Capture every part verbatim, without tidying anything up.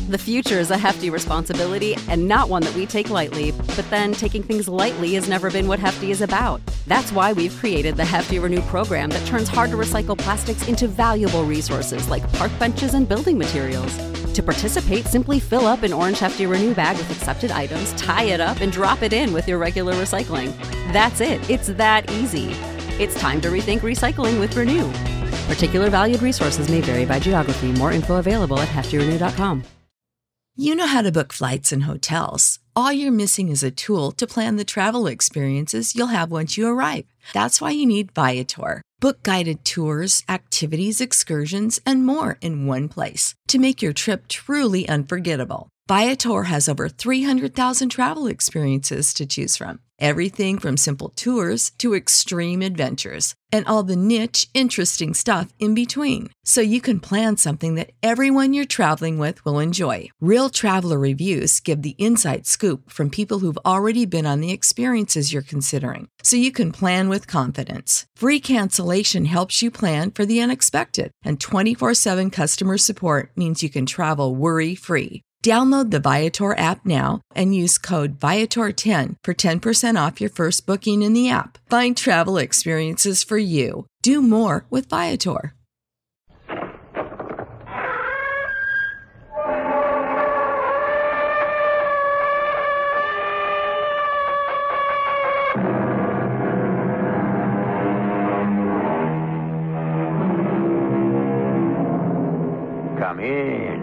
The future is a hefty responsibility and not one that we take lightly. But then taking things lightly has never been what Hefty is about. That's why we've created the Hefty Renew program that turns hard-to-recycle plastics into valuable resources like park benches and building materials. To participate, simply fill up an orange Hefty Renew bag with accepted items, tie it up, and drop it in with your regular recycling. That's it. It's that easy. It's time to rethink recycling with Renew. Particular valued resources may vary by geography. More info available at hefty renew dot com. You know how to book flights and hotels. All you're missing is a tool to plan the travel experiences you'll have once you arrive. That's why you need Viator. Book guided tours, activities, excursions, and more in one place to make your trip truly unforgettable. Viator has over three hundred thousand travel experiences to choose from. Everything from simple tours to extreme adventures and all the niche, interesting stuff in between. So you can plan something that everyone you're traveling with will enjoy. Real traveler reviews give the inside scoop from people who've already been on the experiences you're considering. So you can plan with confidence. Free cancellation helps you plan for the unexpected. And twenty-four seven customer support means you can travel worry-free. Download the Viator app now and use code Viator ten for ten percent off your first booking in the app. Find travel experiences for you. Do more with Viator. Come in.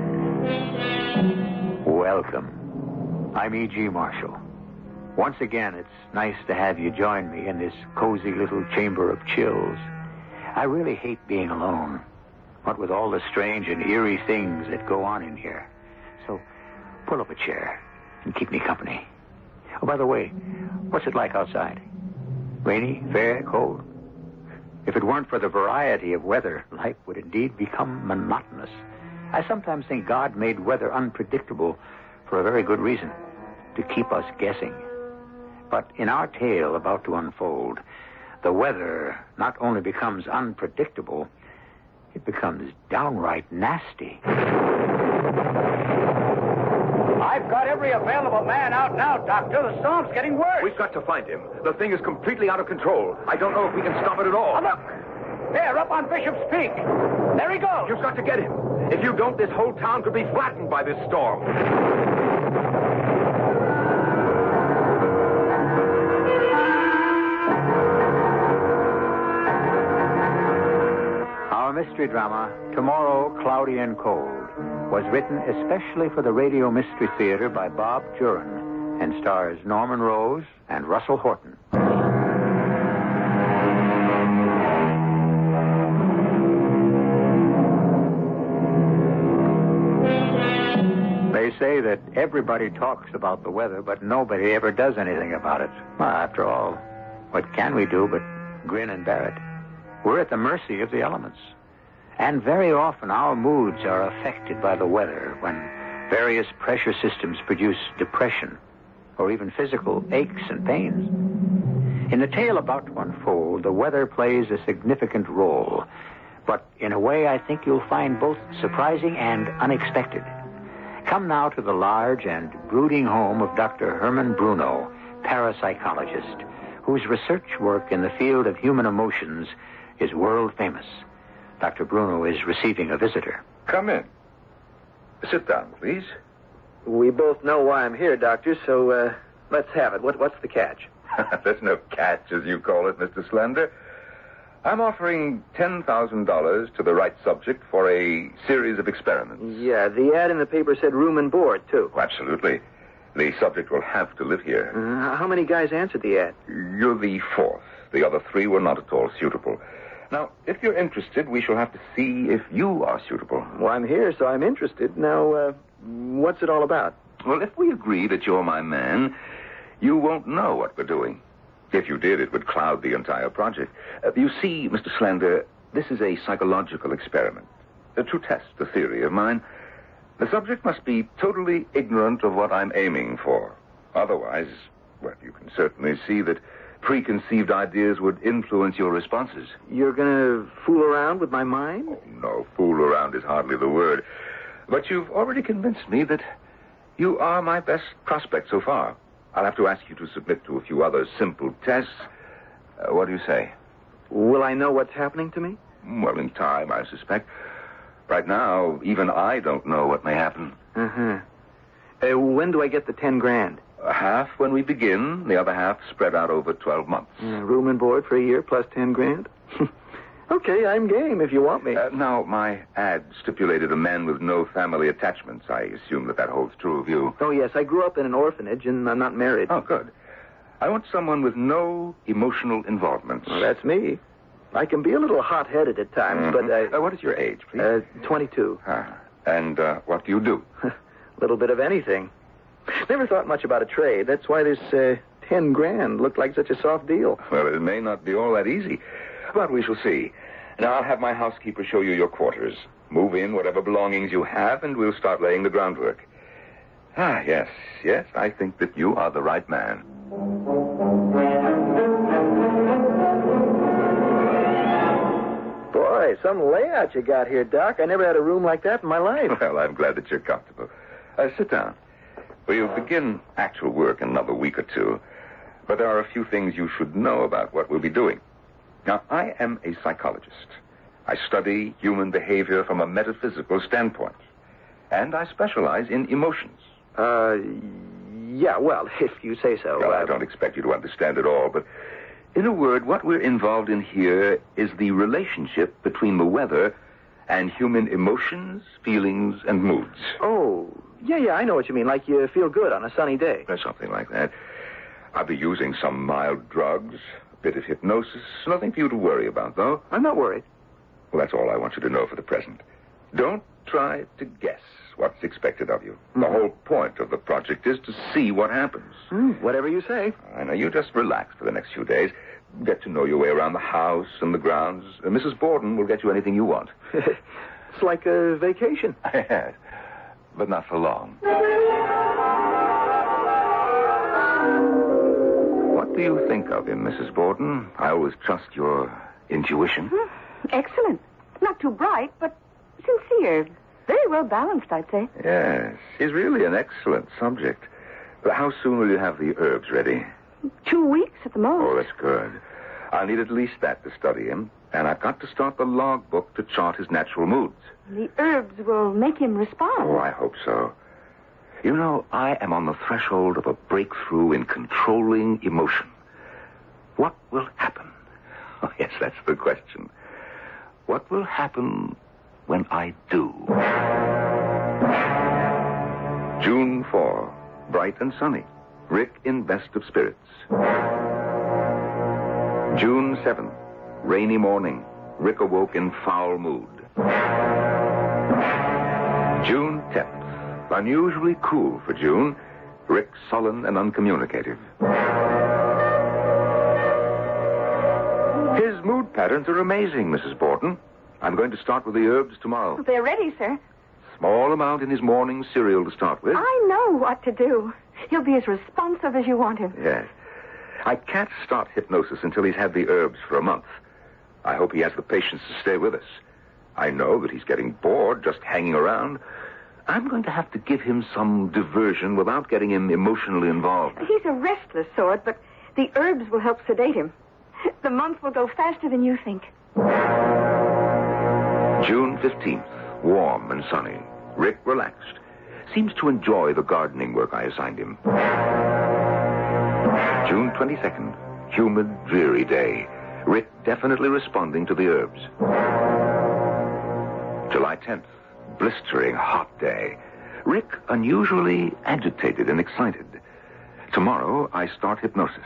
Welcome. I'm E G. Marshall. Once again, it's nice to have you join me in this cozy little chamber of chills. I really hate being alone, what with all the strange and eerie things that go on in here. So, pull up a chair and keep me company. Oh, by the way, what's it like outside? Rainy, fair, cold? If it weren't for the variety of weather, life would indeed become monotonous. I sometimes think God made weather unpredictable for a very good reason, to keep us guessing. But in our tale about to unfold, the weather not only becomes unpredictable, it becomes downright nasty. I've got every available man out now, Doctor. The storm's getting worse. We've got to find him. The thing is completely out of control. I don't know if we can stop it at all. Oh, look! There, up on Bishop's Peak. There he goes. You've got to get him. If you don't, this whole town could be flattened by this storm. Our mystery drama, Tomorrow, Cloudy and Cold, was written especially for the Radio Mystery Theater by Bob Jurin and stars Norman Rose and Russell Horton. They say that everybody talks about the weather, but nobody ever does anything about it. Well, after all, what can we do but grin and bear it? We're at the mercy of the elements. And very often our moods are affected by the weather when various pressure systems produce depression or even physical aches and pains. In the tale about to unfold, the weather plays a significant role, but in a way I think you'll find both surprising and unexpected. Come now to the large and brooding home of Doctor Herman Bruno, parapsychologist, whose research work in the field of human emotions is world famous. Doctor Bruno is receiving a visitor. Come in. Sit down, please. We both know why I'm here, Doctor, so uh, let's have it. What, what's the catch? There's no catch, as you call it, Mister Slender. I'm offering ten thousand dollars to the right subject for a series of experiments. Yeah, the ad in the paper said room and board, too. Oh, absolutely. The subject will have to live here. Uh, how many guys answered the ad? You're the fourth. The other three were not at all suitable. Now, if you're interested, we shall have to see if you are suitable. Well, I'm here, so I'm interested. Now, uh, what's it all about? Well, if we agree that you're my man, you won't know what we're doing. If you did, it would cloud the entire project. Uh, you see, Mister Slender, this is a psychological experiment. Uh, to test the theory of mine, the subject must be totally ignorant of what I'm aiming for. Otherwise, well, you can certainly see that preconceived ideas would influence your responses. You're going to fool around with my mind? Oh, no, fool around is hardly the word. But you've already convinced me that you are my best prospect so far. I'll have to ask you to submit to a few other simple tests. Uh, what do you say? Will I know what's happening to me? Well, in time, I suspect. Right now, even I don't know what may happen. Uh-huh. Uh, when do I get the ten grand? Uh, half when we begin, the other half spread out over twelve months. Uh, room and board for a year plus ten grand? Okay, I'm game if you want me. Uh, now, my ad stipulated a man with no family attachments. I assume that that holds true of you. Oh, yes, I grew up in an orphanage and I'm not married. Oh, good. I want someone with no emotional involvement. Well, that's me. I can be a little hot-headed at times, Mm-hmm. but I... Uh, what is your age, please? Uh, twenty-two. Ah, and uh, what do you do? A little bit of anything. Never thought much about a trade. That's why this uh, ten grand looked like such a soft deal. Well, it may not be all that easy, but we shall see. Now, I'll have my housekeeper show you your quarters. Move in whatever belongings you have, and we'll start laying the groundwork. Ah, yes, yes, I think that you are the right man. Boy, some layout you got here, Doc. I never had a room like that in my life. Well, I'm glad that you're comfortable. Uh, sit down. We'll begin actual work in another week or two, but there are a few things you should know about what we'll be doing. Now, I am a psychologist. I study human behavior from a metaphysical standpoint, and I specialize in emotions. Uh, yeah, well, if you say so. Well, uh, I don't expect you to understand it all, but in a word, what we're involved in here is the relationship between the weather and human emotions, feelings, and moods. Oh, yeah, yeah, I know what you mean. Like you feel good on a sunny day. Or something like that. I'll be using some mild drugs, a bit of hypnosis. Nothing for you to worry about, though. I'm not worried. Well, that's all I want you to know for the present. Don't try to guess what's expected of you. The whole point of the project is to see what happens. Mm, whatever you say. I know. You just relax for the next few days. Get to know your way around the house and the grounds. Uh, Missus Borden will get you anything you want. It's like a vacation. Yes, but not for long. What do you think of him, Missus Borden? I always trust your intuition. Hmm. Excellent. Not too bright, but sincere. Very well balanced, I'd say. Yes, he's really an excellent subject. But how soon will you have the herbs ready? Two weeks at the most. Oh, that's good. I'll need at least that to study him, and I've got to start the logbook to chart his natural moods. The herbs will make him respond. Oh, I hope so. You know, I am on the threshold of a breakthrough in controlling emotion. What will happen? Oh, yes, that's the question. What will happen when I do? June fourth, bright and sunny. Rick in best of spirits. June seventh, rainy morning. Rick awoke in foul mood. June tenth, unusually cool for June. Rick sullen and uncommunicative. His mood patterns are amazing, Missus Borden. I'm going to start with the herbs tomorrow. They're ready, sir. Small amount in his morning cereal to start with. I know what to do. He'll be as responsive as you want him. Yes. I can't start hypnosis until he's had the herbs for a month. I hope he has the patience to stay with us. I know that he's getting bored just hanging around. I'm going to have to give him some diversion without getting him emotionally involved. He's a restless sort, but the herbs will help sedate him. The month will go faster than you think. June fifteenth, warm and sunny. Rick relaxed. Seems to enjoy the gardening work I assigned him. June twenty-second, humid, dreary day. Rick definitely responding to the herbs. July tenth, blistering hot day. Rick unusually agitated and excited. Tomorrow, I start hypnosis.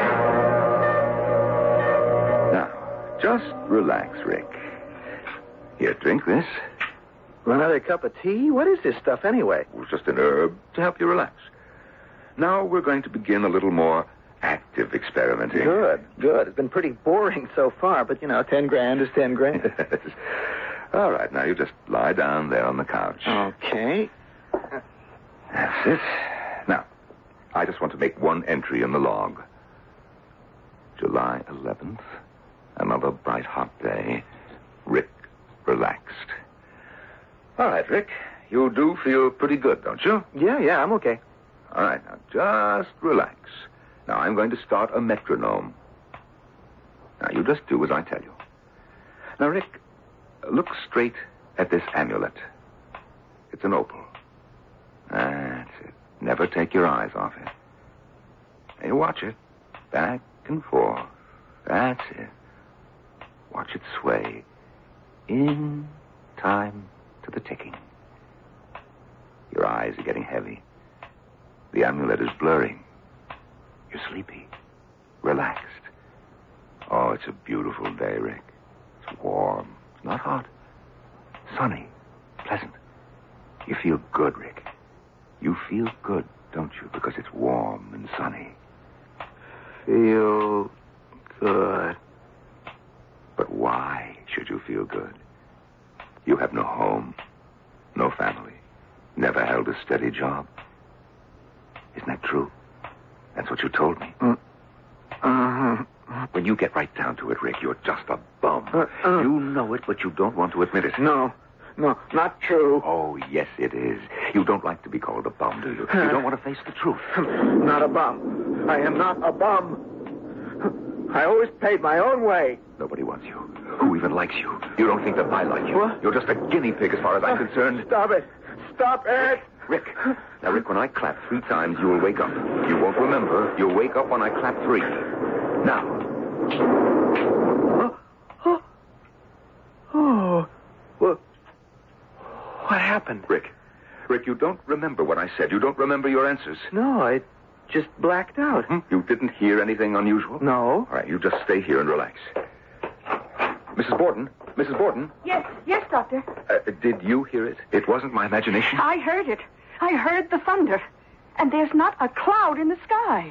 Now, just relax, Rick. Here, drink this. Another cup of tea? What is this stuff anyway? It was just an herb to help you relax. Now we're going to begin a little more active experimenting. Good, good. It's been pretty boring so far, but, you know, ten grand is ten grand. All right, now you just lie down there on the couch. Okay. That's it. Now, I just want to make one entry in the log. July eleventh, another bright, hot day. Rick relaxed. All right, Rick, you do feel pretty good, don't you? Yeah, yeah, I'm okay. All right, now just relax. Now I'm going to start a metronome. Now you just do as I tell you. Now, Rick, look straight at this amulet. It's an opal. That's it. Never take your eyes off it. Now you watch it. Back and forth. That's it. Watch it sway. In time to the ticking. Your eyes are getting heavy. The amulet is blurring. You're sleepy. Relaxed. Oh, it's a beautiful day, Rick. It's warm. It's not hot. Sunny. Pleasant. You feel good, Rick. You feel good, don't you? Because it's warm and sunny. Feel good. But why should you feel good? You have no home, no family, never held a steady job. Isn't that true? That's what you told me. Uh, uh, when you get right down to it, Rick, you're just a bum. Uh, uh, you know it, but you don't want to admit it. No, no, not true. Oh, yes, it is. You don't like to be called a bum, do you? You don't want to face the truth. Not a bum. I am not a bum. I always paid my own way. Nobody wants you. Who even likes you? You don't think that I like you. What? You're just a guinea pig as far as I'm concerned. Stop it. Stop it. Rick. Now, Rick, when I clap three times, you will wake up. You won't remember. You'll wake up when I clap three. Now. Oh. Oh. Oh. Well, what happened? Rick. Rick, you don't remember what I said. You don't remember your answers. No, I just blacked out. Hmm? You didn't hear anything unusual? No. All right, you just stay here and relax. Missus Borton? Missus Borton? Yes, yes, Doctor. Uh, did you hear it? It wasn't my imagination? I heard it. I heard the thunder. And there's not a cloud in the sky.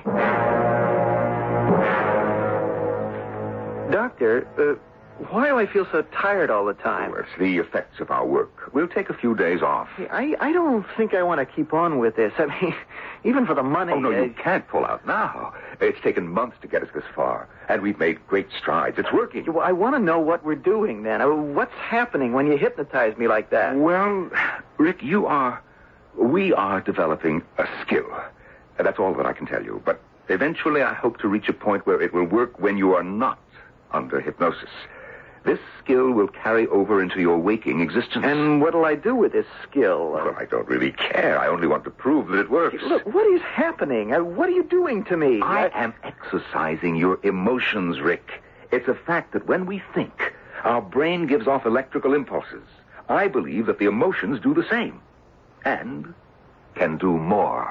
Doctor, uh, why do I feel so tired all the time? Well, it's the effects of our work. We'll take a few days off. Hey, I, I don't think I want to keep on with this. I mean, even for the money. Oh, no, uh, you can't pull out now. It's taken months to get us this far, and we've made great strides. It's working. Well, I want to know what we're doing then. Uh, What's happening when you hypnotize me like that? Well, Rick, you are... We are developing a skill. That's all that I can tell you. But eventually I hope to reach a point where it will work when you are not under hypnosis. This skill will carry over into your waking existence. And what'll I do with this skill? Well, I don't really care. I only want to prove that it works. Look, what is happening? Uh, What are you doing to me? I am exercising your emotions, Rick. It's a fact that when we think, our brain gives off electrical impulses. I believe that the emotions do the same. And can do more.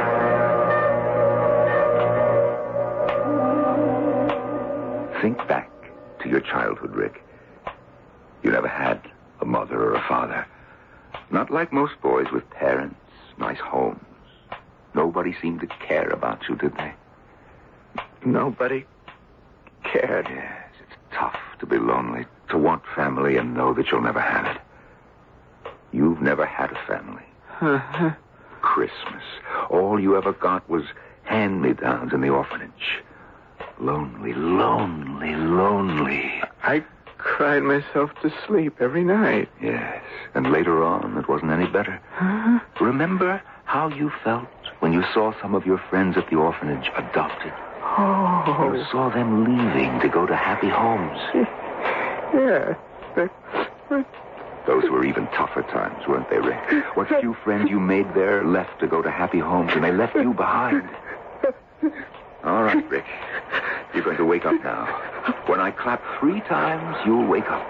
Think back to your childhood, Rick. You never had a mother or a father. Not like most boys with parents, nice homes. Nobody seemed to care about you, did they? Nobody cared. Yes, it's tough to be lonely, to want family and know that you'll never have it. You've never had a family. Uh-huh. Christmas. All you ever got was hand-me-downs in the orphanage. Lonely, lonely, lonely. I cried myself to sleep every night. Yes, and later on, it wasn't any better. Huh? Remember how you felt when you saw some of your friends at the orphanage adopted? Oh. You saw them leaving to go to happy homes. Yeah. But, but... Those were even tougher times, weren't they, Rick? What few friends you made there left to go to happy homes, and they left you behind. All right, Rick. You're going to wake up now. When I clap three times, you'll wake up.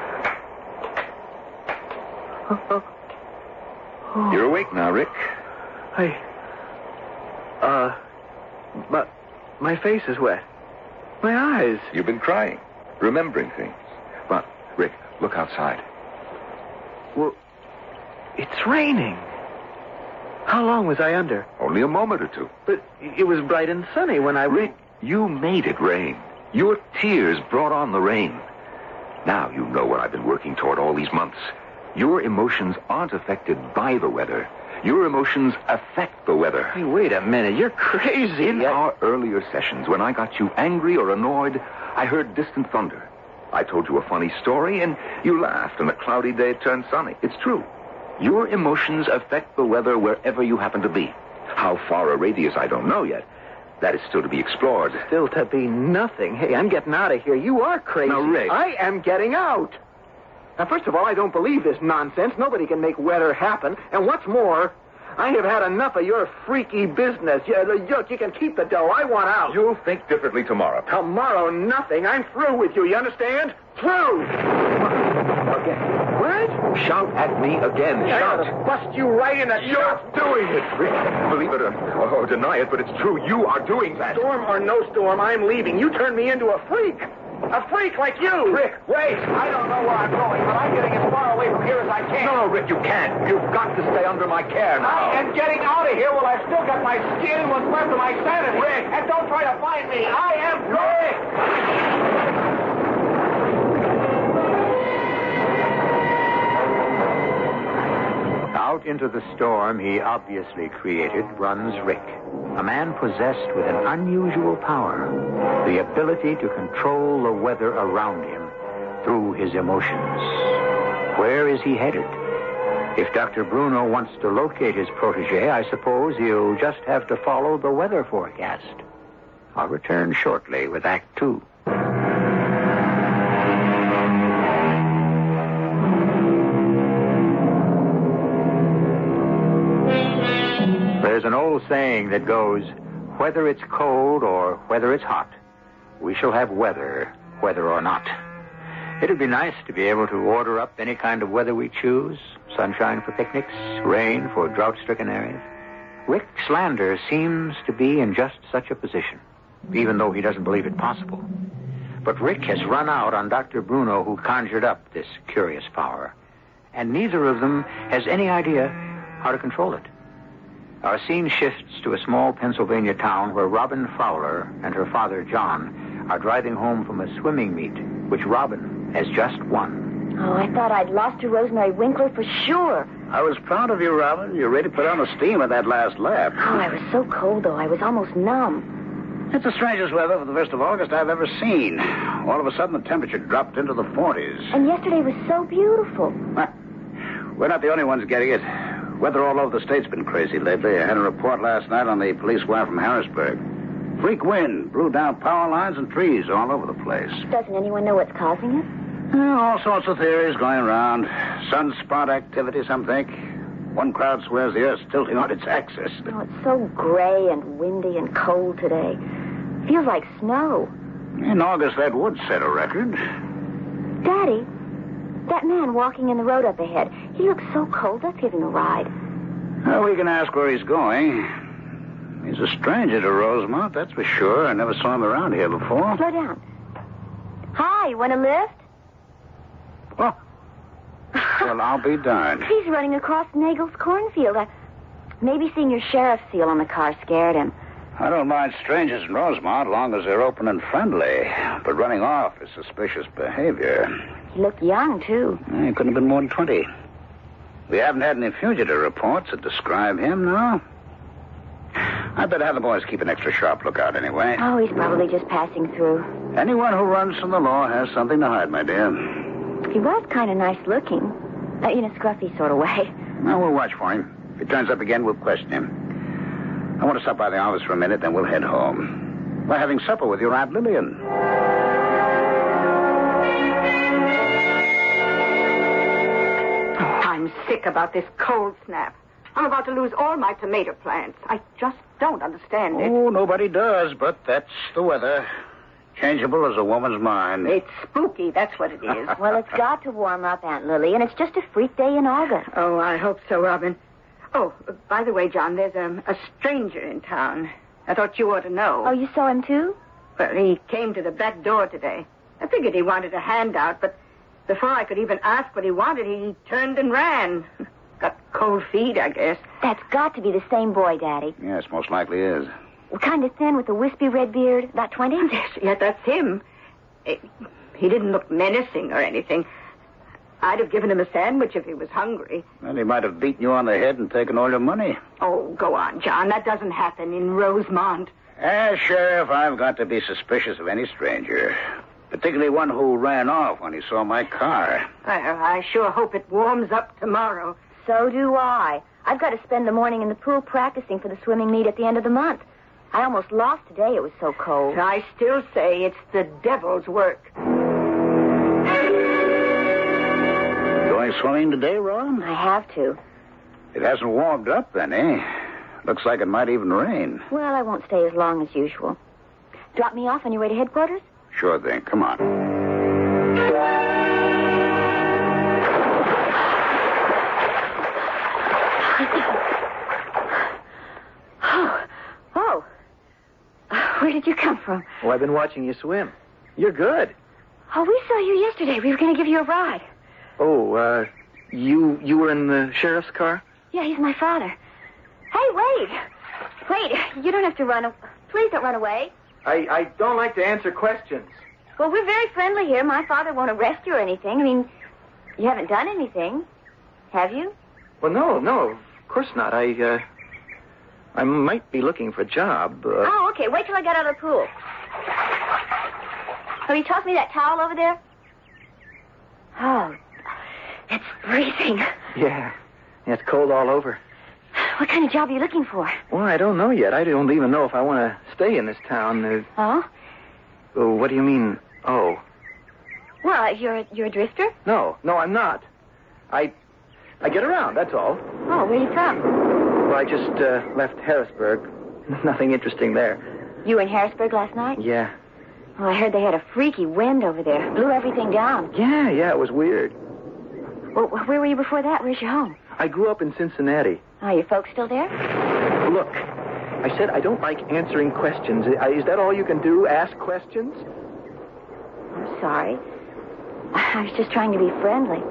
You're awake now, Rick. I... Uh... But my face is wet. My eyes. You've been crying, remembering things. But, Rick, look outside. Well, it's raining. How long was I under? Only a moment or two. But it was bright and sunny when I... Rick, you made it rain. Your tears brought on the rain. Now you know what I've been working toward all these months. Your emotions aren't affected by the weather. Your emotions affect the weather. Hey, wait a minute. You're crazy. In I... our earlier sessions, when I got you angry or annoyed, I heard distant thunder. I told you a funny story, and you laughed, and a cloudy day turned sunny. It's true. Your emotions affect the weather wherever you happen to be. How far a radius, I don't know yet. That is still to be explored. Still to be nothing. Hey, I'm getting out of here. You are crazy. Now, Rick. I am getting out. Now, first of all, I don't believe this nonsense. Nobody can make weather happen. And what's more, I have had enough of your freaky business. You, look, you can keep the dough. I want out. You'll think differently tomorrow. Tomorrow, nothing. I'm through with you. You understand? Through. Again. What? Shout at me again. I Shout. ought to bust you right in the... You're doing it, Rick. Believe it or, or deny it, but it's true. You are doing that. Storm or no storm, I'm leaving. You turned me into a freak. A freak like you. Rick, wait. I don't know where I'm going, but I'm getting as far away from here as I can. No, no, Rick, you can't. You've got to stay under my care now. I am getting out of here while I've still got my skin and what's left of my sanity. Rick. And don't try to find me. I am Rick. Out into the storm he obviously created runs Rick, a man possessed with an unusual power, the ability to control the weather around him through his emotions. Where is he headed? If Doctor Bruno wants to locate his protege, I suppose he'll just have to follow the weather forecast. I'll return shortly with Act Two. There's an old saying that goes, whether it's cold or whether it's hot, we shall have weather, whether or not. It'd be nice to be able to order up any kind of weather we choose. Sunshine for picnics, rain for drought-stricken areas. Rick Slander seems to be in just such a position, even though he doesn't believe it possible. But Rick has run out on Doctor Bruno, who conjured up this curious power. And neither of them has any idea how to control it. Our scene shifts to a small Pennsylvania town where Robin Fowler and her father, John, are driving home from a swimming meet, which Robin has just won. Oh, I thought I'd lost to Rosemary Winkler for sure. I was proud of you, Robin. You really put on the steam at that last lap. Oh, I was so cold, though. I was almost numb. It's the strangest weather for the first of August I've ever seen. All of a sudden, the temperature dropped into the forties. And yesterday was so beautiful. We're not the only ones getting it. Weather all over the state's been crazy lately. I had a report last night on the police wire from Harrisburg. Freak wind blew down power lines and trees all over the place. Doesn't anyone know what's causing it? Yeah, all sorts of theories going around. Sunspot activity, some think. One crowd swears the Earth's tilting on its axis. Oh, it's so gray and windy and cold today. Feels like snow. In August, that would set a record. Daddy, that man walking in the road up ahead, he looks so cold. Let's give him a ride. Well, we can ask where he's going. He's a stranger to Rosemont, that's for sure. I never saw him around here before. Slow down. Hi, want a lift? Oh. Well, I'll be darned. He's running across Nagel's cornfield. I... Maybe seeing your sheriff's seal on the car scared him. I don't mind strangers in Rosemont, long as they're open and friendly. But running off is suspicious behavior. He looked young, too. He couldn't have been more than twenty. We haven't had any fugitive reports that describe him, no? I'd better have the boys keep an extra sharp lookout anyway. Oh, he's probably just passing through. Anyone who runs from the law has something to hide, my dear. He was kind of nice looking. Uh, in a scruffy sort of way. Well, we'll watch for him. If he turns up again, we'll question him. I want to stop by the office for a minute, then we'll head home. We're having supper with your Aunt Lillian. I'm sick about this cold snap. I'm about to lose all my tomato plants. I just don't understand it. Oh, nobody does, but that's the weather. Changeable as a woman's mind. It's spooky, that's what it is. Well, it's got to warm up, Aunt Lily, and it's just a freak day in August. Oh, I hope so, Robin. Oh, by the way, John, there's a, a stranger in town. I thought you ought to know. Oh, you saw him, too? Well, he came to the back door today. I figured he wanted a handout, but before I could even ask what he wanted, he turned and ran. Got cold feet, I guess. That's got to be the same boy, Daddy. Yes, most likely is. Kind of thin with a wispy red beard, about twenty? Yes, yeah, that's him. It, he didn't look menacing or anything. I'd have given him a sandwich if he was hungry. Well, he might have beaten you on the head and taken all your money. Oh, go on, John. That doesn't happen in Rosemont. As Sheriff, I've got to be suspicious of any stranger. Particularly one who ran off when he saw my car. I, I sure hope it warms up tomorrow. So do I. I've got to spend the morning in the pool practicing for the swimming meet at the end of the month. I almost lost today. It was so cold. I still say it's the devil's work. Going swimming today, Ron? I have to. It hasn't warmed up then, eh? Looks like it might even rain. Well, I won't stay as long as usual. Drop me off on your way to headquarters? Sure thing. Come on. oh. Oh. Where did you come from? Oh, I've been watching you swim. You're good. Oh, we saw you yesterday. We were going to give you a ride. Oh, uh, you you were in the sheriff's car? Yeah, he's my father. Hey, wait. Wait, you don't have to run. A- Please don't run away. I, I don't like to answer questions. Well, we're very friendly here. My father won't arrest you or anything. I mean, you haven't done anything, have you? Well, no, no, of course not. I, uh, I might be looking for a job. Uh... Oh, okay. Wait till I get out of the pool. Will you toss me that towel over there? Oh, it's freezing. Yeah. Yeah, it's cold all over. What kind of job are you looking for? Well, I don't know yet. I don't even know if I want to stay in this town. Uh, oh? Oh, what do you mean, oh? Well, you're you're a drifter? No, no, I'm not. I I get around, that's all. Oh, where are you from? Well, I just uh, left Harrisburg. Nothing interesting there. You were in Harrisburg last night? Yeah. Oh, I heard they had a freaky wind over there. Blew everything down. Yeah, yeah, it was weird. Well, where were you before that? Where's your home? I grew up in Cincinnati. Are your folks still there? Look, I said I don't like answering questions. Is that all you can do, ask questions? I'm sorry. I was just trying to be friendly.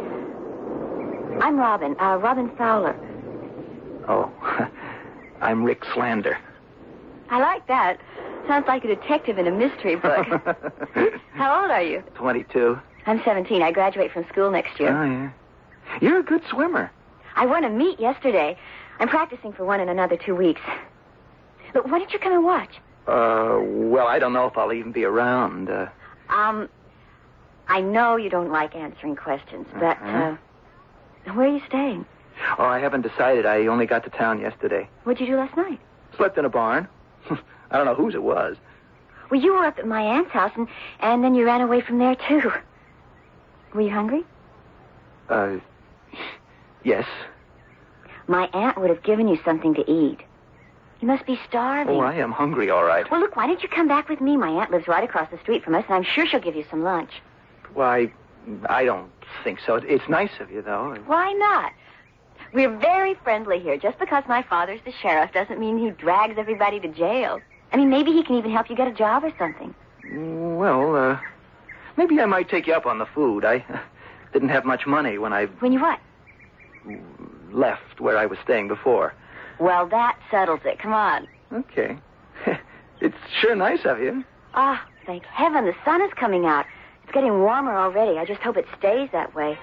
I'm Robin, uh, Robin Fowler. Oh, I'm Rick Slander. I like that. Sounds like a detective in a mystery book. How old are you? twenty-two. I'm seventeen. I graduate from school next year. Oh, yeah. You're a good swimmer. I won a meet yesterday. I'm practicing for one in another two weeks. But why don't you come and watch? Uh, well, I don't know if I'll even be around. Uh... Um, I know you don't like answering questions, but, uh-huh. uh, where are you staying? Oh, I haven't decided. I only got to town yesterday. What'd you do last night? Slept in a barn. I don't know whose it was. Well, you were up at my aunt's house, and, and then you ran away from there, too. Were you hungry? Uh, yes. My aunt would have given you something to eat. You must be starving. Oh, I am hungry, all right. Well, look, why don't you come back with me? My aunt lives right across the street from us, and I'm sure she'll give you some lunch. Why, I don't think so. It's nice of you, though. Why not? We're very friendly here. Just because my father's the sheriff doesn't mean he drags everybody to jail. I mean, maybe he can even help you get a job or something. Well, uh, maybe I might take you up on the food. I uh, didn't have much money when I... When you what? Left where I was staying before. Well, that settles it. Come on. Okay. It's sure nice of you. Ah, thank heaven the sun is coming out. It's getting warmer already. I just hope it stays that way.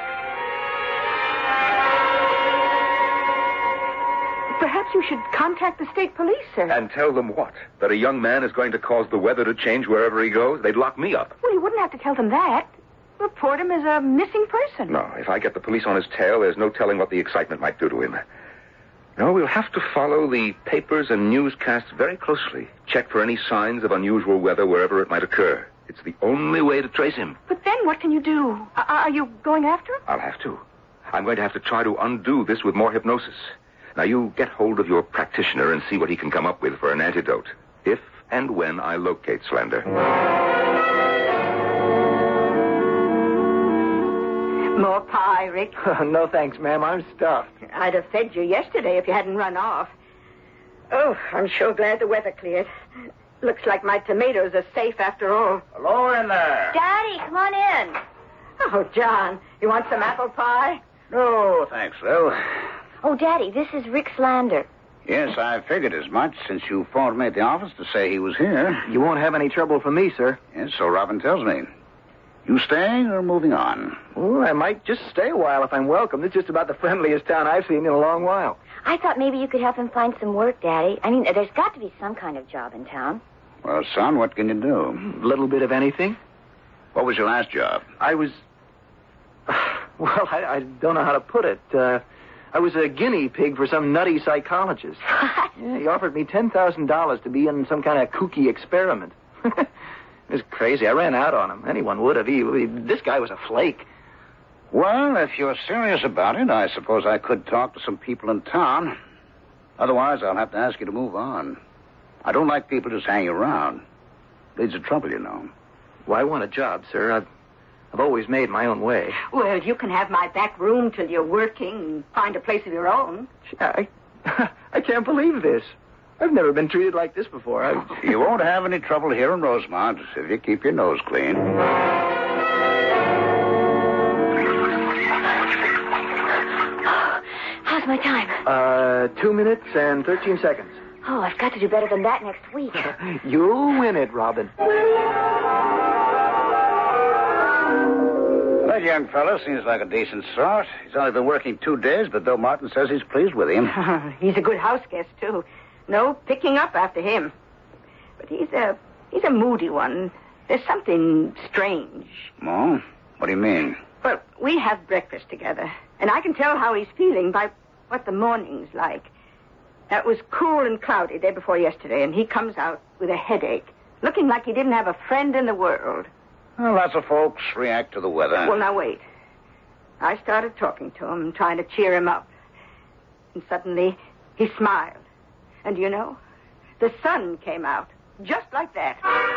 Perhaps you should contact the state police, sir. And tell them what? That a young man is going to cause the weather to change wherever he goes? They'd lock me up. Well, you wouldn't have to tell them that. Report him as a missing person. No, if I get the police on his tail, there's no telling what the excitement might do to him. No, we'll have to follow the papers and newscasts very closely. Check for any signs of unusual weather wherever it might occur. It's the only way to trace him. But then what can you do? Uh, are you going after him? I'll have to. I'm going to have to try to undo this with more hypnosis. Now, you get hold of your practitioner and see what he can come up with for an antidote. If and when I locate Slender. More pie, Rick? No, thanks, ma'am. I'm stuffed. I'd have fed you yesterday if you hadn't run off. Oh, I'm sure glad the weather cleared. Looks like my tomatoes are safe after all. Hello in there. Daddy, come on in. Oh, John, you want some apple pie? No, thanks, Lil. Oh, Daddy, this is Rick Slander. Yes, I figured as much since you phoned me at the office to say he was here. You won't have any trouble from me, sir. Yes, so Robin tells me. You staying or moving on? Oh, I might just stay a while if I'm welcome. This is just about the friendliest town I've seen in a long while. I thought maybe you could help him find some work, Daddy. I mean, there's got to be some kind of job in town. Well, son, what can you do? A little bit of anything. What was your last job? I was... Well, I, I don't know how to put it. Uh, I was a guinea pig for some nutty psychologist. Yeah, he offered me ten thousand dollars to be in some kind of kooky experiment. It was crazy. I ran out on him. Anyone would have. He, he, this guy was a flake. Well, if you're serious about it, I suppose I could talk to some people in town. Otherwise, I'll have to ask you to move on. I don't like people just hanging around. Leads to trouble, you know. Well, I want a job, sir. I've, I've always made my own way. Well, you can have my back room till you're working and find a place of your own. I, I can't believe this. I've never been treated like this before. I... You won't have any trouble here in Rosemont if you keep your nose clean. How's my time? Uh, two minutes and thirteen seconds. Oh, I've got to do better than that next week. You'll win it, Robin. That young fellow seems like a decent sort. He's only been working two days, but Bill Martin says he's pleased with him. He's a good house guest, too. No picking up after him. But he's a he's a moody one. There's something strange. Oh? What do you mean? Well, we have breakfast together, and I can tell how he's feeling by what the morning's like. It was cool and cloudy day before yesterday, and he comes out with a headache, looking like he didn't have a friend in the world. Well, lots of folks react to the weather. Well, now, wait. I started talking to him, trying to cheer him up. And suddenly, he smiled. And you know, the sun came out, just like that.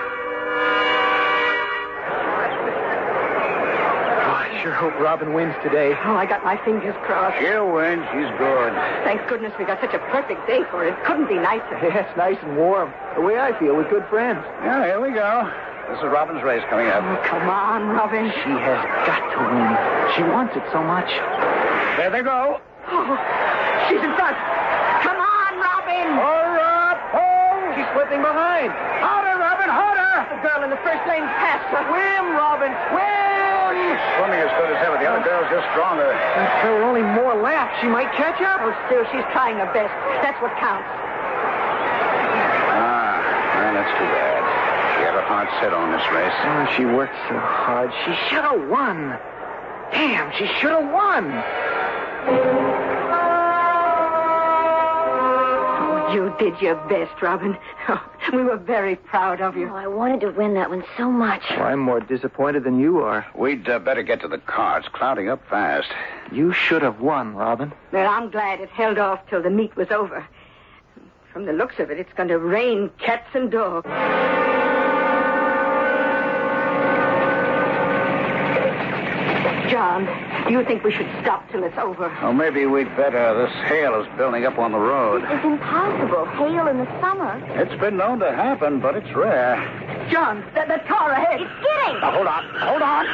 Oh, I sure hope Robin wins today. Oh, I got my fingers crossed. She'll win. She's good. Thank goodness we got such a perfect day for it. Couldn't be nicer. Yeah, it's nice and warm. The way I feel with good friends. Yeah, here we go. This is Robin's race coming up. Oh, come on, Robin. She has got to win. She wants it so much. There they go. Oh, she's in front. Come on, Robin. Hurry up, ho! She's slipping behind. Harder, Robin, harder! The girl in the first lane passed her. Swim, Robin, swim! She's swimming as good as ever. The other girl's just stronger. If there were only more laps, she might catch up. Oh, still, she's trying her best. That's what counts. Ah, well, that's too bad. She had a hard set on this race. Oh, she worked so hard. She should have won. Damn, she should have won. Oh, you did your best, Robin. Oh, we were very proud of you. Oh, I wanted to win that one so much. Well, I'm more disappointed than you are. We'd uh, better get to the car. It's clouding up fast. You should have won, Robin. Well, I'm glad it held off till the meet was over. From the looks of it, it's going to rain cats and dogs. John, do you think we should stop till it's over? Oh, maybe we'd better. This hail is building up on the road. It's impossible. Hail in the summer. It's been known to happen, but it's rare. John, that, that car ahead. It's skidding. Now, hold on. Hold on.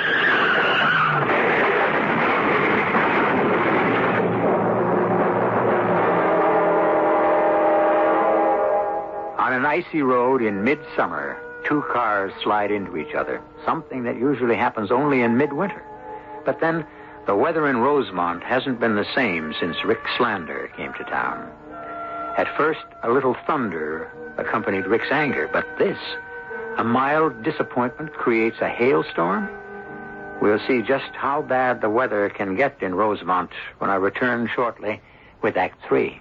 On an icy road in midsummer, two cars slide into each other, something that usually happens only in midwinter. But then, the weather in Rosemont hasn't been the same since Rick Slander came to town. At first, a little thunder accompanied Rick's anger, but this, a mild disappointment, creates a hailstorm? We'll see just how bad the weather can get in Rosemont when I return shortly with Act Three.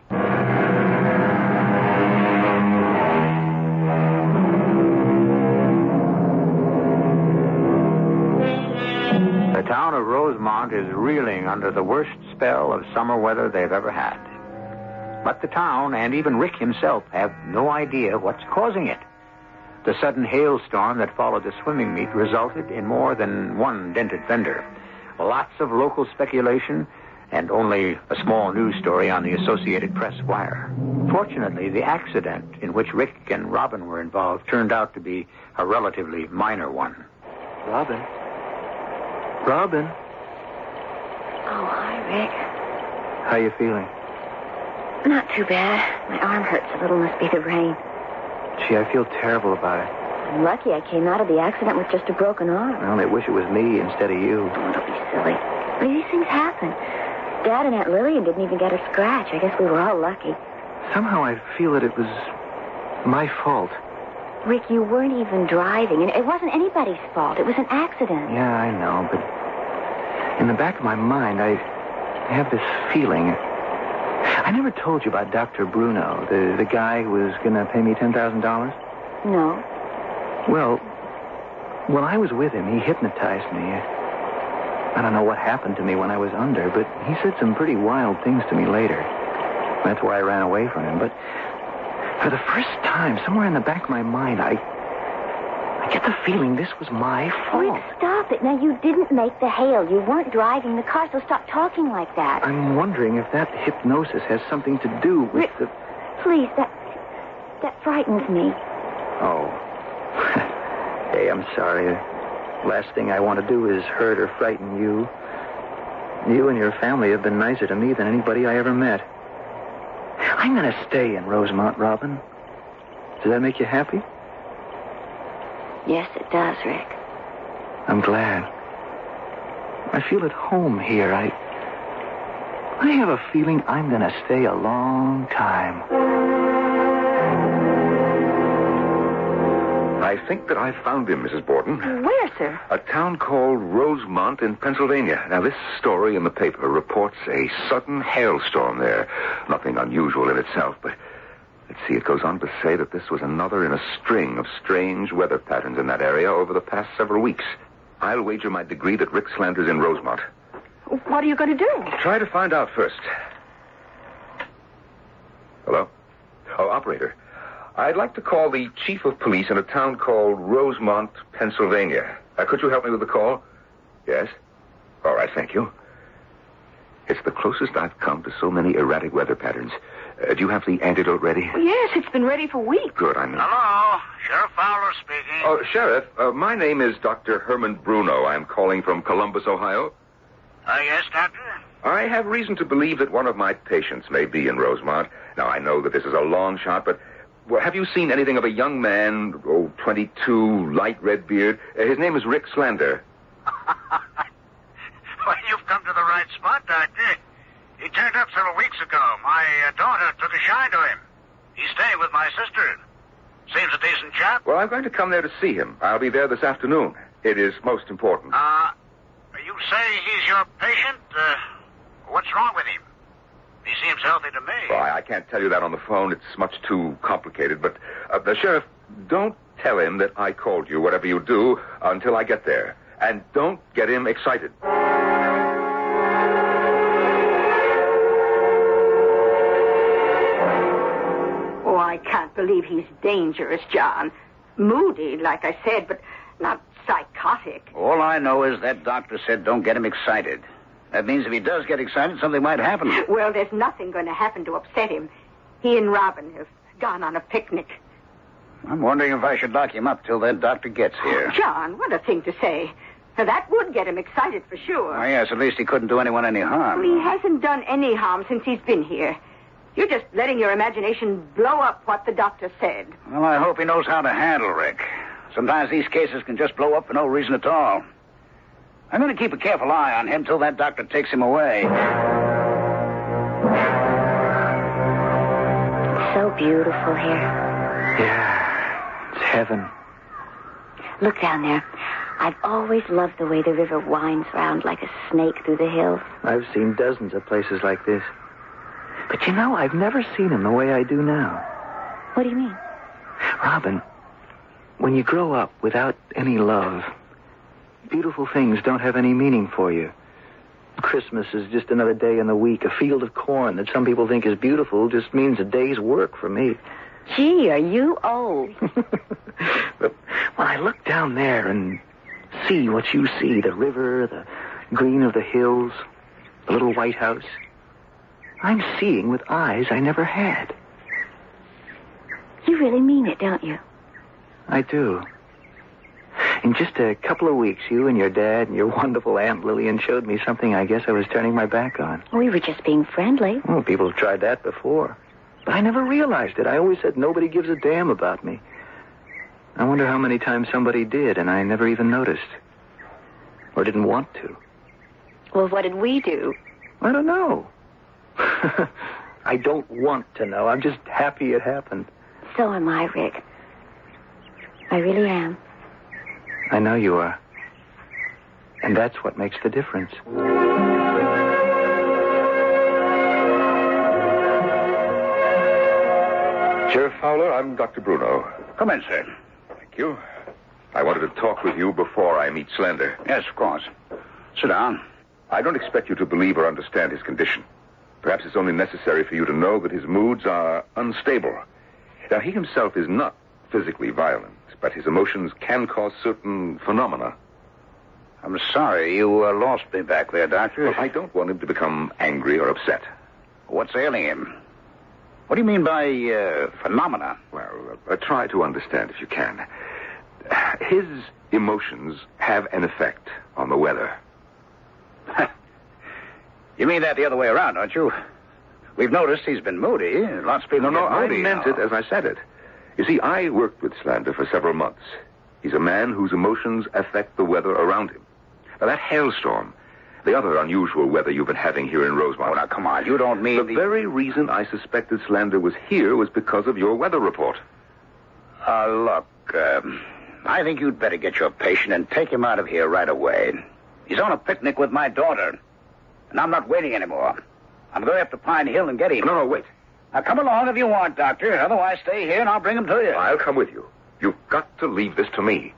The town of Rosemont is reeling under the worst spell of summer weather they've ever had. But the town, and even Rick himself, have no idea what's causing it. The sudden hailstorm that followed the swimming meet resulted in more than one dented fender, lots of local speculation, and only a small news story on the Associated Press wire. Fortunately, the accident in which Rick and Robin were involved turned out to be a relatively minor one. Robin? Robin? Oh, hi, Rick. How you feeling? Not too bad. My arm hurts a little. Must be the rain. Gee, I feel terrible about it. I'm lucky I came out of the accident with just a broken arm. I only wish it was me instead of you. Oh, don't be silly. I mean, these things happen. Dad and Aunt Lillian didn't even get a scratch. I guess we were all lucky. Somehow I feel that it was my fault. Rick, you weren't even driving, and it wasn't anybody's fault. It was an accident. Yeah, I know, but in the back of my mind, I have this feeling. I never told you about Doctor Bruno, the, the guy who was going to pay me ten thousand dollars. No. Well, when I was with him, he hypnotized me. I don't know what happened to me when I was under, but he said some pretty wild things to me later. That's why I ran away from him. But for the first time, somewhere in the back of my mind, I... I get the feeling this was my fault. Rick, stop it. Now, you didn't make the hail. You weren't driving the car, so stop talking like that. I'm wondering if that hypnosis has something to do with Rick, the... Please, that... that frightens me. Oh. Hey, I'm sorry. Last thing I want to do is hurt or frighten you. You and your family have been nicer to me than anybody I ever met. I'm going to stay in Rosemont, Robin. Does that make you happy? Yes, it does, Rick. I'm glad. I feel at home here. I... I have a feeling I'm going to stay a long time. I think that I found him, Missus Borden. Where, sir? A town called Rosemont in Pennsylvania. Now, this story in the paper reports a sudden hailstorm there. Nothing unusual in itself, but let's see, it goes on to say that this was another in a string of strange weather patterns in that area over the past several weeks. I'll wager my degree that Rick Slander's in Rosemont. What are you going to do? Try to find out first. Hello? Oh, operator. I'd like to call the chief of police in a town called Rosemont, Pennsylvania. Uh, could you help me with the call? Yes? All right, thank you. It's the closest I've come to so many erratic weather patterns. Uh, do you have the antidote ready? Well, yes, it's been ready for weeks. Good, I mean... Hello, Sheriff Fowler speaking. Oh, Sheriff, uh, my name is Doctor Herman Bruno. I'm calling from Columbus, Ohio. Uh, yes, Doctor? I have reason to believe that one of my patients may be in Rosemont. Now, I know that this is a long shot, but... Well, have you seen anything of a young man, oh, twenty-two, light red beard? Uh, his name is Rick Slander. Well, you've come to the right spot, Doctor. He turned up several weeks ago. My uh, daughter took a shine to him. He's staying with my sister. Seems a decent chap. Well, I'm going to come there to see him. I'll be there this afternoon. It is most important. Uh, you say he's your patient? Uh, what's wrong with him? He seems healthy to me. Well, I, I can't tell you that on the phone. It's much too complicated. But, uh, the sheriff, don't tell him that I called you, whatever you do, until I get there. And don't get him excited. Oh, I can't believe he's dangerous, John. Moody, like I said, but not psychotic. All I know is that doctor said don't get him excited. That means if he does get excited, something might happen. Well, there's nothing going to happen to upset him. He and Robin have gone on a picnic. I'm wondering if I should lock him up till that doctor gets here. Oh, John, what a thing to say. Now, that would get him excited for sure. Oh, yes, at least he couldn't do anyone any harm. Well, he hasn't done any harm since he's been here. You're just letting your imagination blow up what the doctor said. Well, I hope he knows how to handle Rick. Sometimes these cases can just blow up for no reason at all. I'm going to keep a careful eye on him till that doctor takes him away. It's so beautiful here. Yeah, it's heaven. Look down there. I've always loved the way the river winds round like a snake through the hills. I've seen dozens of places like this. But you know, I've never seen him the way I do now. What do you mean? Robin, when you grow up without any love, beautiful things don't have any meaning for you. Christmas is just another day in the week. A field of corn that some people think is beautiful just means a day's work for me. Gee, are you old? But when I look down there and see what you see, the river, the green of the hills, the little White House, I'm seeing with eyes I never had. You really mean it, don't you? I do. In just a couple of weeks, you and your dad and your wonderful Aunt Lillian showed me something I guess I was turning my back on. We were just being friendly. Oh, people have tried that before. But I never realized it. I always said nobody gives a damn about me. I wonder how many times somebody did, and I never even noticed. Or didn't want to. Well, what did we do? I don't know. I don't want to know. I'm just happy it happened. So am I, Rick. I really am. I know you are. And that's what makes the difference. Sheriff Fowler, I'm Doctor Bruno. Come in, sir. Thank you. I wanted to talk with you before I meet Slender. Yes, of course. Sit down. I don't expect you to believe or understand his condition. Perhaps it's only necessary for you to know that his moods are unstable. Now, he himself is not physically violent, but his emotions can cause certain phenomena. I'm sorry you uh, lost me back there, Doctor. Well, I don't want him to become angry or upset. What's ailing him? What do you mean by uh, phenomena? Well, uh, try to understand if you can. His emotions have an effect on the weather. You mean that the other way around, don't you? We've noticed he's been moody. Lots of people No, no, get moody. I meant now. it as I said it. You see, I worked with Slander for several months. He's a man whose emotions affect the weather around him. Now, that hailstorm, the other unusual weather you've been having here in Rosemont. Oh, now, come on. You don't mean The the... very reason I suspected Slander was here was because of your weather report. Uh, look, um, I think you'd better get your patient and take him out of here right away. He's on a picnic with my daughter, and I'm not waiting anymore. I'm going up to Pine Hill and get him. No, no, wait. Now, come along if you want, Doctor. Otherwise, stay here and I'll bring him to you. I'll come with you. You've got to leave this to me.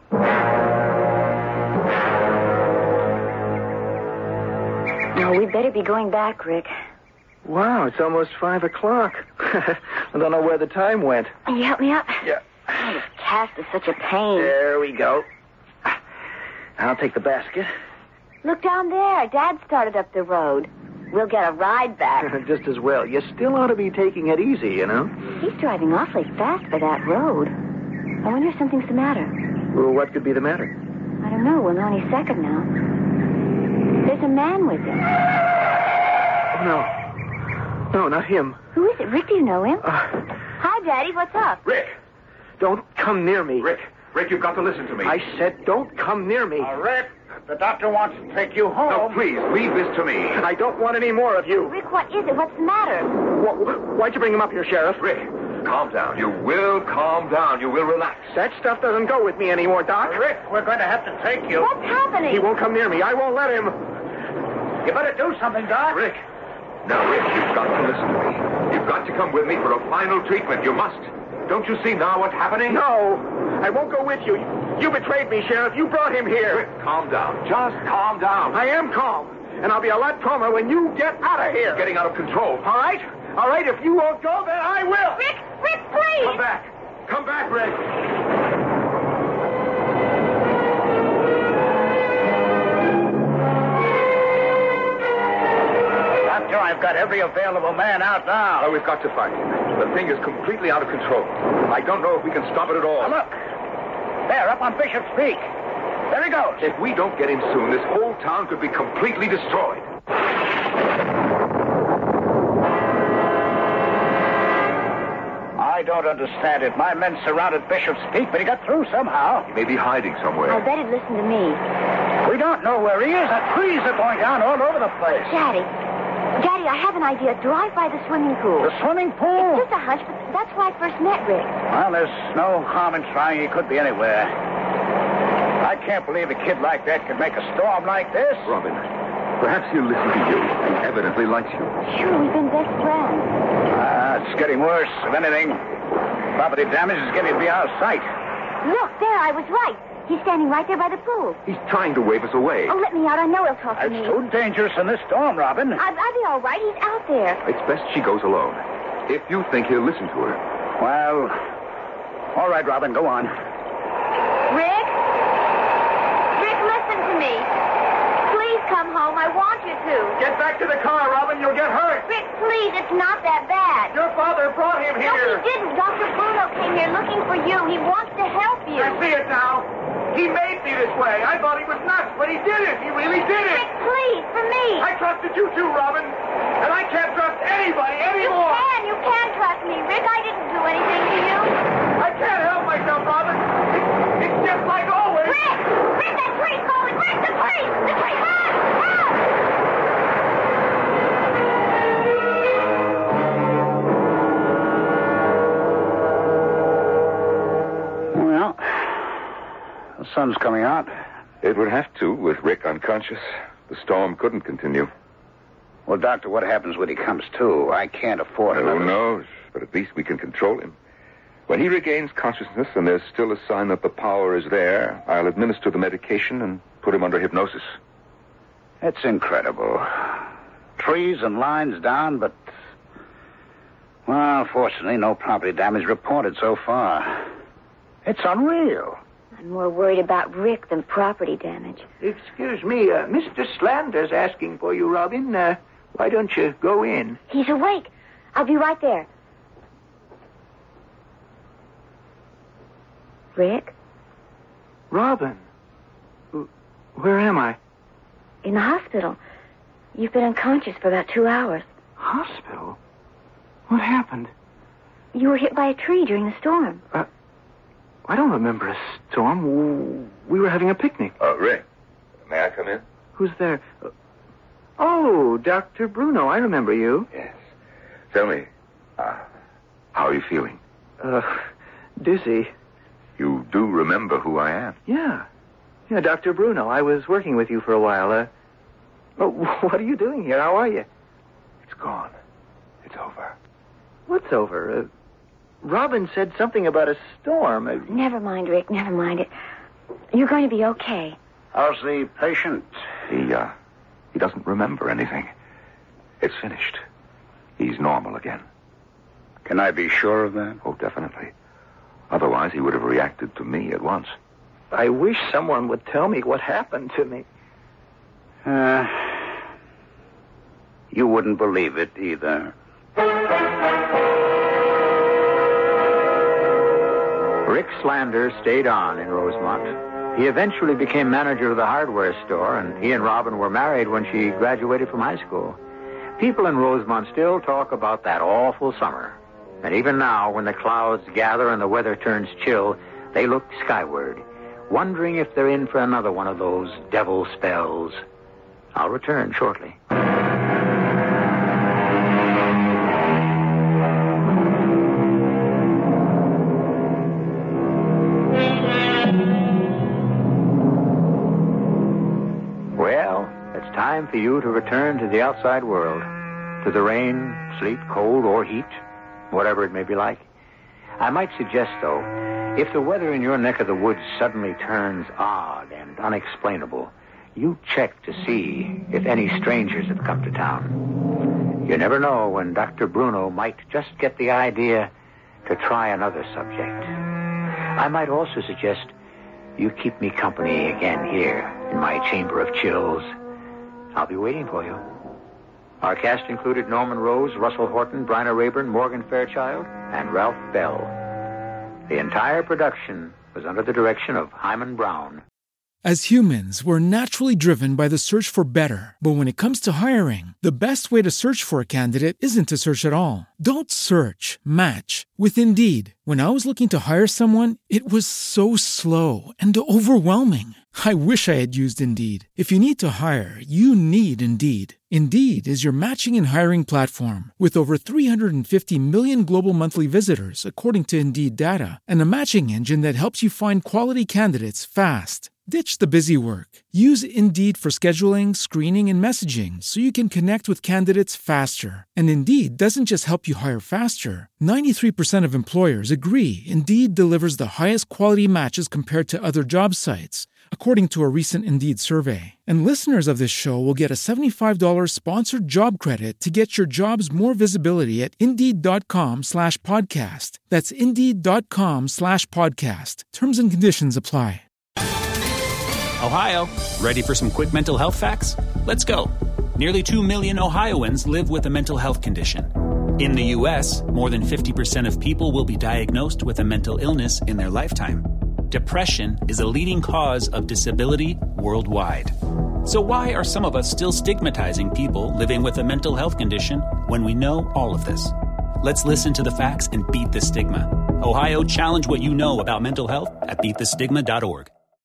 No, we'd better be going back, Rick. Wow, it's almost five o'clock. I don't know where the time went. Can you help me up? Yeah. Oh, this cast is such a pain. There we go. I'll take the basket. Look down there. Dad started up the road. We'll get a ride back. Just as well. You still ought to be taking it easy, you know? He's driving awfully fast for that road. I wonder if something's the matter. Well, what could be the matter? I don't know. We'll know any second now. There's a man with him. Oh, no. No, not him. Who is it? Rick, do you know him? Uh, Hi, Daddy. What's up? Rick! Don't come near me. Rick! Rick, you've got to listen to me. I said don't come near me. Uh, Rick, the doctor wants to take you home. No, please, leave this to me. I don't want any more of you. Rick, what is it? What's the matter? Wh- why'd you bring him up here, Sheriff? Rick, calm down. You will calm down. You will relax. That stuff doesn't go with me anymore, Doc. Rick, we're going to have to take you. What's happening? He won't come near me. I won't let him. You better do something, Doc. Rick. Now, Rick, you've got to listen to me. You've got to come with me for a final treatment. You must. Don't you see now what's happening? No. I won't go with you. You betrayed me, Sheriff. You brought him here. Rick, calm down. Just calm down. I am calm. And I'll be a lot calmer when you get out of here. You're getting out of control. All right? All right, if you won't go, then I will. Rick, Rick, please. Come back. Come back, Rick. Doctor, I've got every available man out now. Oh, we've got to find him. The thing is completely out of control. I don't know if we can stop it at all. Now, look. There, up on Bishop's Peak. There he goes. If we don't get him soon, this whole town could be completely destroyed. I don't understand it. My men surrounded Bishop's Peak, but he got through somehow. He may be hiding somewhere. I bet he'd listen to me. We don't know where he is. The trees are going down all over the place. Daddy. Daddy, I have an idea. Drive by the swimming pool. The swimming pool? It's just a hunch, but that's where I first met Rick. Well, there's no harm in trying. He could be anywhere. I can't believe a kid like that could make a storm like this. Robin, perhaps he'll listen to you. He evidently likes you. Sure, we've been best friends. Ah, it's getting worse. If anything, property damage is getting to be out of sight. Look, there, I was right. He's standing right there by the pool. He's trying to wave us away. Oh, let me out. I know he'll talk to It's me. too dangerous in this storm, Robin. I- I'll be all right. He's out there. It's best she goes alone. If you think he'll listen to her. Well, all right, Robin, go on. Rick? Rick, listen to me. Please come home. I want you to. Get back to the car, Robin. You'll get hurt. Rick, please. It's not that bad. Your father brought him No, here. he didn't. Doctor Bruno came here looking for you. He wants to help you. I see it now. He made me this way. I thought he was nuts, but he did it. He really did it. Rick, please, for me. I trusted you too, Robin. And I can't trust anybody You anymore. can. You can trust me. Rick, I didn't do anything to you. I can't help myself, Robin. It's, it's just like always. Rick! Rick, that tree's falling. Rick, the tree! The tree! Help! Help! Well, the sun's coming out. It would have to, with Rick unconscious. The storm couldn't continue. Well, Doctor, what happens when he comes to? I can't afford it. Who knows? But at least we can control him. When he regains consciousness and there's still a sign that the power is there, I'll administer the medication and put him under hypnosis. It's incredible. Trees and lines down, but... Well, fortunately, no property damage reported so far. It's unreal. I'm more worried about Rick than property damage. Excuse me, uh, Mister Slander's asking for you, Robin. Uh, why don't you go in? He's awake. I'll be right there. Rick? Robin? Where am I? In the hospital. You've been unconscious for about two hours. Hospital? What happened? You were hit by a tree during the storm. Uh, I don't remember a storm. We were having a picnic. Uh, Rick, may I come in? Who's there? Uh, oh, Doctor Bruno. I remember you. Yes. Tell me, uh, how are you feeling? Uh, dizzy. You do remember who I am? Yeah. Yeah, Doctor Bruno. I was working with you for a while. Uh, oh, what are you doing here? How are you? It's gone. It's over. What's over? Uh, Robin said something about a storm. Uh, never mind, Rick. Never mind it. You're going to be okay. How's the patient? He, uh, he doesn't remember anything. It's finished. He's normal again. Can I be sure of that? Oh, definitely. Otherwise, he would have reacted to me at once. I wish someone would tell me what happened to me. Uh, you wouldn't believe it either. Rick Slander stayed on in Rosemont. He eventually became manager of the hardware store, and he and Robin were married when she graduated from high school. People in Rosemont still talk about that awful summer. And even now, when the clouds gather and the weather turns chill, they look skyward, wondering if they're in for another one of those devil spells. I'll return shortly. Well, it's time for you to return to the outside world, to the rain, sleet, cold, or heat, whatever it may be like. I might suggest, though, if the weather in your neck of the woods suddenly turns odd and unexplainable, you check to see if any strangers have come to town. You never know when Doctor Bruno might just get the idea to try another subject. I might also suggest you keep me company again here in my chamber of chills. I'll be waiting for you. Our cast included Norman Rose, Russell Horton, Bryna Rayburn, Morgan Fairchild, and Ralph Bell. The entire production was under the direction of Hyman Brown. As humans, we're naturally driven by the search for better. But when it comes to hiring, the best way to search for a candidate isn't to search at all. Don't search, match with Indeed. When I was looking to hire someone, it was so slow and overwhelming. I wish I had used Indeed. If you need to hire, you need Indeed. Indeed is your matching and hiring platform with over three hundred fifty million global monthly visitors, according to Indeed data, and a matching engine that helps you find quality candidates fast. Ditch the busy work. Use Indeed for scheduling, screening, and messaging so you can connect with candidates faster. And Indeed doesn't just help you hire faster. ninety-three percent of employers agree Indeed delivers the highest quality matches compared to other job sites, according to a recent Indeed survey. And listeners of this show will get a seventy-five dollars sponsored job credit to get your jobs more visibility at Indeed.com slash podcast. That's Indeed.com slash podcast. Terms and conditions apply. Ohio, ready for some quick mental health facts? Let's go. Nearly two million Ohioans live with a mental health condition. In the U S, more than fifty percent of people will be diagnosed with a mental illness in their lifetime. Depression is a leading cause of disability worldwide. So why are some of us still stigmatizing people living with a mental health condition when we know all of this? Let's listen to the facts and beat the stigma. Ohio, challenge what you know about mental health at beat the stigma dot org.